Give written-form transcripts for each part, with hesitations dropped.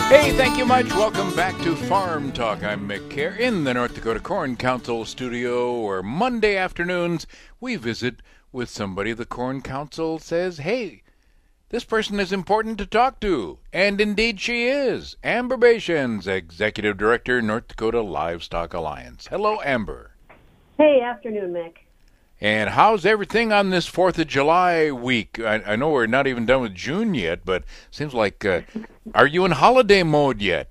Hey, thank you much. Welcome back to Farm Talk. I'm Mick Kerr in the North Dakota Corn Council studio, where Monday afternoons we visit with somebody the Corn Council says, hey, this person is important to talk to. And indeed she is. Amber Bashens, Executive Director, North Dakota Livestock Alliance. Hello, Amber. Hey, afternoon, Mick. And how's everything on this 4th of July week? I know we're not even done with June yet, but seems like, are you in holiday mode yet?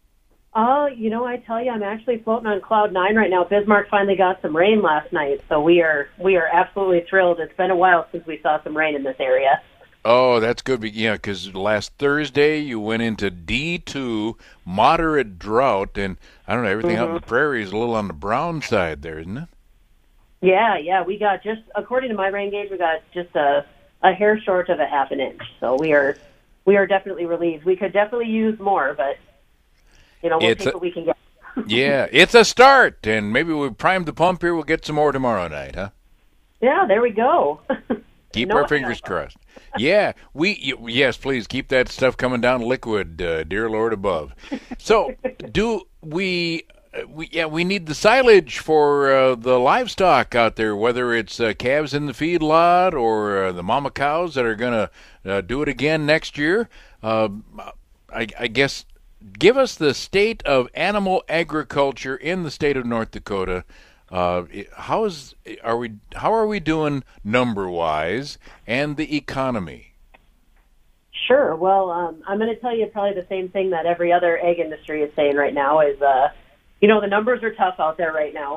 I tell you, I'm actually floating on cloud nine right now. Bismarck finally got some rain last night, so we are absolutely thrilled. It's been a while since we saw some rain in this area. Oh, that's good. Yeah, because last Thursday you went into D2, moderate drought, and I don't know, everything out in the prairie is a little on the brown side there, isn't it? Yeah, we got just, according to my rain gauge, we got just a hair short of a half an inch. So we are definitely relieved. We could definitely use more, but we'll take what we can get. Yeah, it's a start, and maybe we prime the pump here. We'll get some more tomorrow night, huh? Yeah, there we go. Keep our fingers crossed. Yeah, yes, please keep that stuff coming down liquid, dear Lord above. So, we need the silage for the livestock out there, whether it's calves in the feedlot or the mama cows that are going to do it again next year. I guess give us the state of animal agriculture in the state of North Dakota. How are we doing number-wise and the economy? Sure. Well, I'm going to tell you probably the same thing that every other egg industry is saying right now is, the numbers are tough out there right now.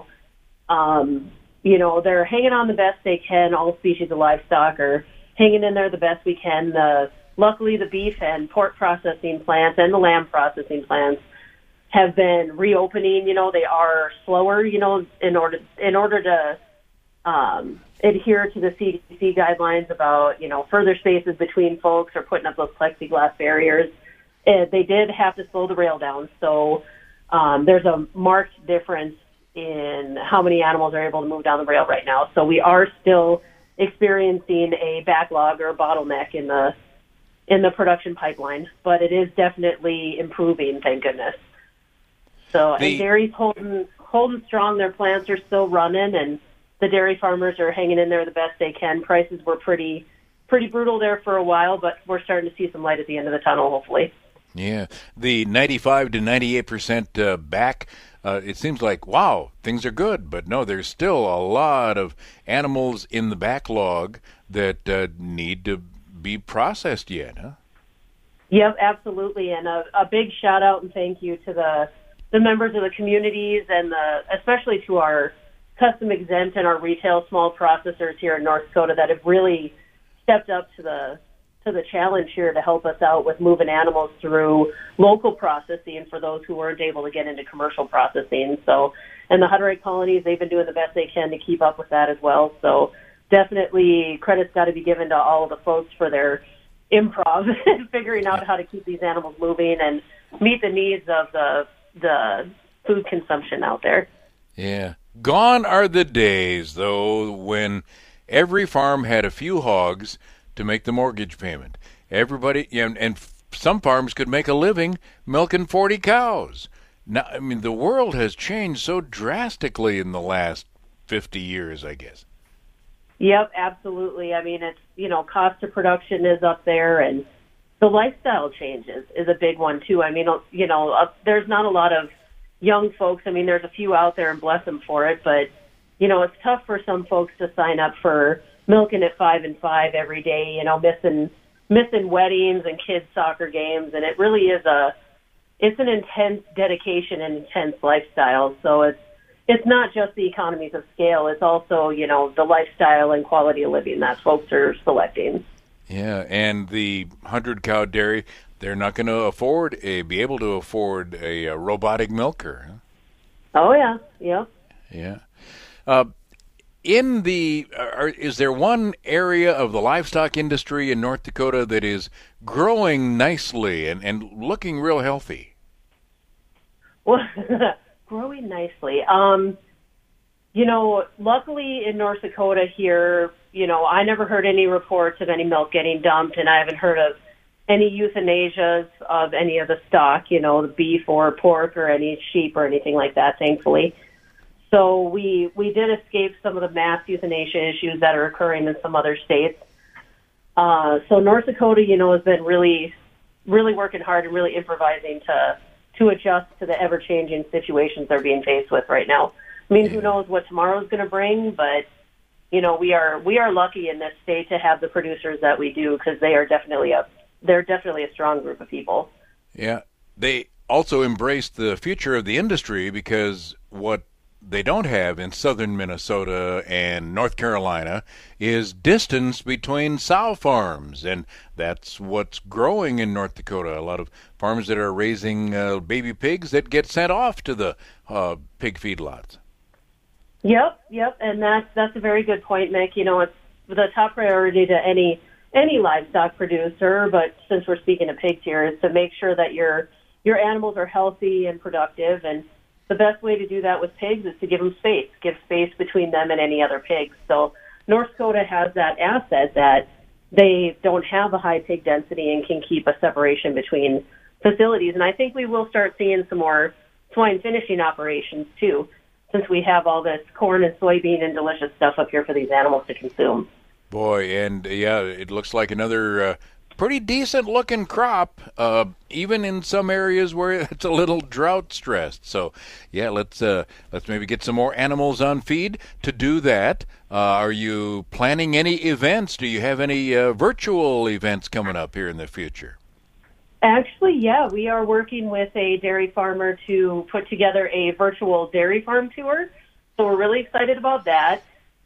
They're hanging on the best they can. All species of livestock are hanging in there the best we can. Luckily, the beef and pork processing plants and the lamb processing plants have been reopening. They are slower, in order to adhere to the CDC guidelines about, further spaces between folks or putting up those plexiglass barriers. They did have to slow the rail down. So there's a marked difference in how many animals are able to move down the rail right now. So we are still experiencing a backlog or a bottleneck in the production pipeline, but it is definitely improving, thank goodness. So and dairy's holding strong. Their plants are still running, and the dairy farmers are hanging in there the best they can. Prices were pretty brutal there for a while, but we're starting to see some light at the end of the tunnel, hopefully. Yeah, the 95 to 98% back, it seems like, wow, things are good. But no, there's still a lot of animals in the backlog that need to be processed yet, huh? Yep, absolutely. And a big shout out and thank you to the members of the communities and especially to our custom exempt and our retail small processors here in North Dakota that have really stepped up to the challenge here to help us out with moving animals through local processing for those who weren't able to get into commercial processing. So, and the Hutterite colonies, they've been doing the best they can to keep up with that as well. So definitely credit's got to be given to all of the folks for their improv and figuring out how to keep these animals moving and meet the needs of the food consumption out there. Yeah. Gone are the days, though, when every farm had a few hogs to make the mortgage payment. Everybody, and some farms could make a living milking 40 cows. Now, I mean, the world has changed so drastically in the last 50 years, I guess. Yep, absolutely. I mean, it's, cost of production is up there, and the lifestyle changes is a big one, too. I mean, there's not a lot of young folks. I mean, there's a few out there, and bless them for it, but, it's tough for some folks to sign up for milking at 5 and 5 every day, missing weddings and kids' soccer games, and it really is it's an intense dedication and intense lifestyle. So it's not just the economies of scale. It's also, the lifestyle and quality of living that folks are selecting. Yeah, and the 100-cow dairy, they're not going to be able to afford a robotic milker. Huh? Oh, yeah. Yep. Yeah. Is there one area of the livestock industry in North Dakota that is growing nicely and looking real healthy? Well, growing nicely. Luckily in North Dakota here, I never heard any reports of any milk getting dumped, and I haven't heard of any euthanasias of any of the stock, the beef or pork or any sheep or anything like that, thankfully. So we did escape some of the mass euthanasia issues that are occurring in some other states. So North Dakota, has been really, really working hard and really improvising to adjust to the ever-changing situations they're being faced with right now. I mean, who knows what tomorrow's going to bring, but we are lucky in this state to have the producers that we do, because they're definitely a strong group of people. Yeah, they also embrace the future of the industry, because what they don't have in southern Minnesota and North Carolina is distance between sow farms, and that's what's growing in North Dakota. A lot of farms that are raising baby pigs that get sent off to the pig feedlots. Yep, and that's a very good point, Mick. It's the top priority to any livestock producer, but since we're speaking of pigs here, is to make sure that your animals are healthy and productive, and the best way to do that with pigs is to give space between them and any other pigs. So North Dakota has that asset that they don't have a high pig density and can keep a separation between facilities. And I think we will start seeing some more swine finishing operations too, since we have all this corn and soybean and delicious stuff up here for these animals to consume. Boy, and yeah, it looks like another pretty decent looking crop, even in some areas where it's a little drought stressed. So yeah, let's maybe get some more animals on feed. To do that, are you planning any events? Do you have any virtual events coming up here in the future? Actually, yeah, we are working with a dairy farmer to put together a virtual dairy farm tour. So we're really excited about that.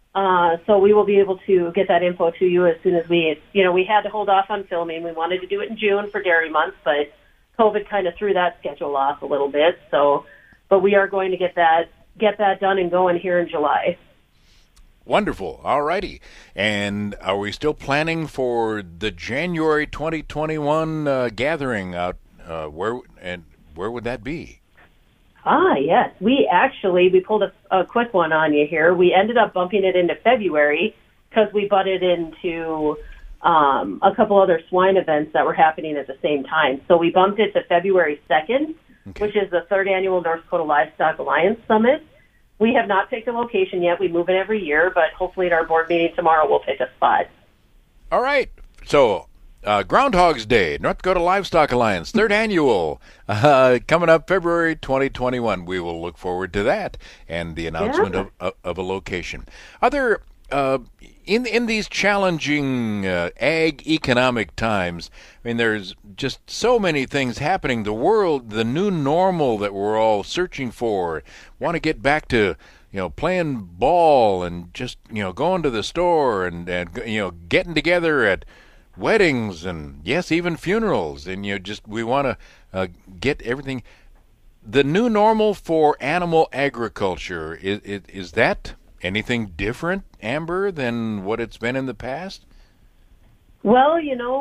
So we will be able to get that info to you as soon as we had to hold off on filming. We wanted to do it in June for Dairy Month, but COVID kind of threw that schedule off a little bit. But we are going to get that done and going here in July. Wonderful. All righty. And are we still planning for the January 2021 gathering out? Where would that be? Yes. We pulled a quick one on you here. We ended up bumping it into February because we butted into a couple other swine events that were happening at the same time. So we bumped it to February 2nd, which is the third annual North Dakota Livestock Alliance Summit. We have not picked a location yet. We move it every year, but hopefully at our board meeting tomorrow we'll pick a spot. All right. So Groundhog's Day, North Dakota Livestock Alliance, third annual, coming up February 2021. We will look forward to that and the announcement of a location. Other in these challenging ag economic times, I mean, there's just so many things happening. The world, the new normal that we're all searching for, want to get back to, playing ball and just, going to the store and getting together at weddings and, yes, even funerals. And, we want to get everything. The new normal for animal agriculture, is that anything different, Amber, than what it's been in the past? Well,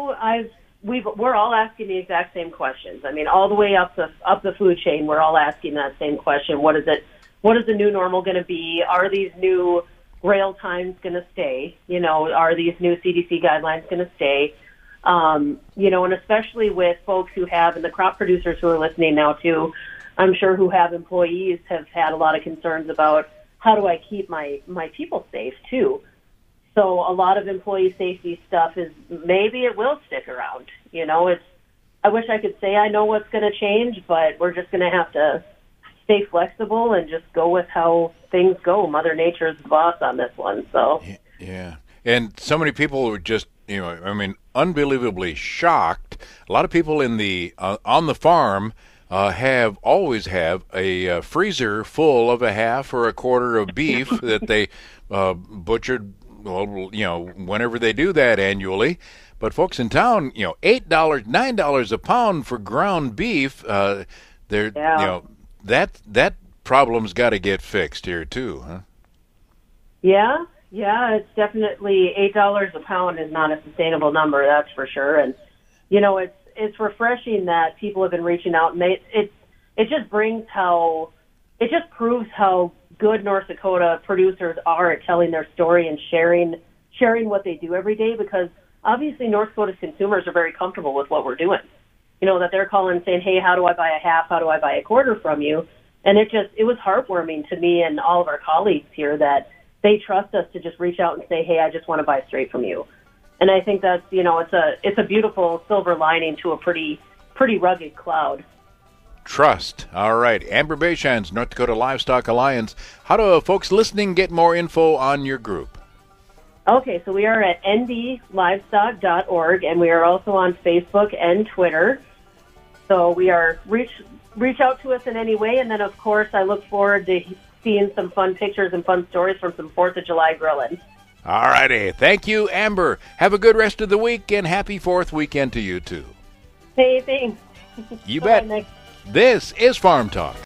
we're all asking the exact same questions. I mean, all the way up the food chain, we're all asking that same question. What is the new normal going to be? Are these new rail times going to stay? Are these new CDC guidelines going to stay? And especially with folks who have, and the crop producers who are listening now too, I'm sure who have employees have had a lot of concerns about how do I keep my people safe too. So a lot of employee safety stuff is maybe it will stick around. I wish I could say I know what's going to change, but we're just going to have to stay flexible and just go with how things go. Mother Nature's the boss on this one. So yeah, and so many people were just unbelievably shocked. A lot of people in the on the farm always have a freezer full of a half or a quarter of beef that they butchered. Well, whenever they do that annually. But folks in town, $8, $9 a pound for ground beef. That problem's got to get fixed here too, huh? Yeah, it's definitely $8 a pound is not a sustainable number, that's for sure. And it's refreshing that people have been reaching out, and it just proves how good North Dakota producers are at telling their story and sharing what they do every day, because obviously North Dakota's consumers are very comfortable with what we're doing. That they're calling saying, hey, how do I buy a half? How do I buy a quarter from you? And it was heartwarming to me and all of our colleagues here that they trust us to just reach out and say, hey, I just want to buy straight from you. And I think that's, it's a beautiful silver lining to a pretty rugged cloud. Trust. All right. Amber Bachans, North Dakota Livestock Alliance. How do folks listening get more info on your group? Okay, so we are at ndlivestock.org, and we are also on Facebook and Twitter. So we are reach out to us in any way, and then, of course, I look forward to seeing some fun pictures and fun stories from some 4th of July grilling. All righty. Thank you, Amber. Have a good rest of the week, and happy 4th weekend to you, too. Hey, thanks. You bet. This is Farm Talk.